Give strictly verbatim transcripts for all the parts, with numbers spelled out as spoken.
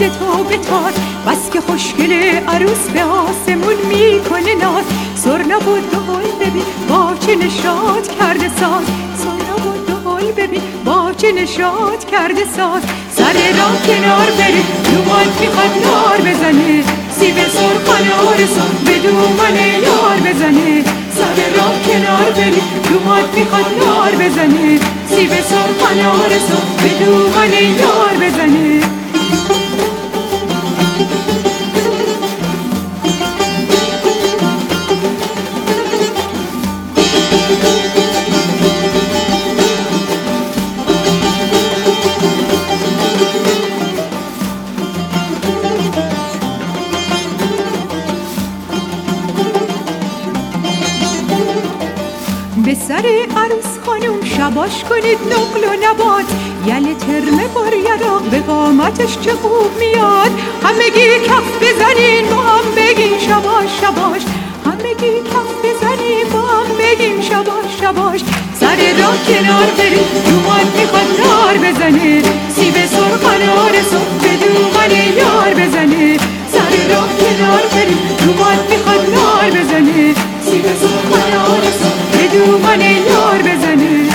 تو بتاز، بس که خوشگل عروس به آسمون میکنه ناز. سرنا و دهل ببین با چه نشاط کرده ساز، سرنا و دهل ببین با چه نشاط کرده ساز. سر راه کنار بری دومات میخواد نار بزنه، سیب سرخ آرزو به دومن یار بزنه. سر راه کنار بری دومات میخواد نار بزنه، سیب سرخ آرزو به دومن یار بزنه. به سر عروس خانم شباش کنید نقل و نبات، یل ترمه بر یراق به قامتش چه خوب میاد. همگی کف بزنین با هم بگین شباش شباش، همگی کف بزنین با هم بگین شباش شباش. سر راه کنار برید دومات میخواد نار بزنه، سیب سرخ آرزو به دومن یار بزنه. سر راه کنار برید دومات میخواد نار بزنه، سیب سرخ آرزو به دومن یار بزنه.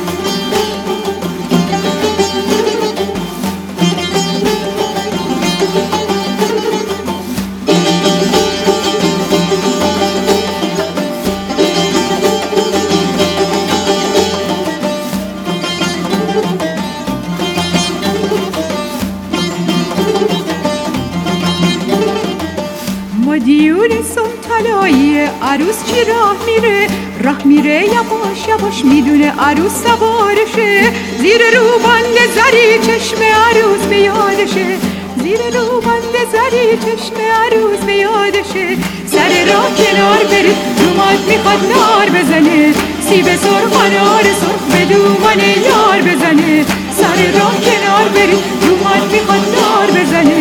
مدیون سنتلایی عروس چی راه میره، راه میره یواش یواش میدونه عروس سوارشه. زیر روبند زری چشم عروس به یادشه، زیر روبند زری چشم عروس به یادشه. سر راه کنار برید دومات میخواد نار بزنه، سیب سرخ آرزو به دومن یار بزنه. سر راه کنار برید دومات میخواد نار بزنه،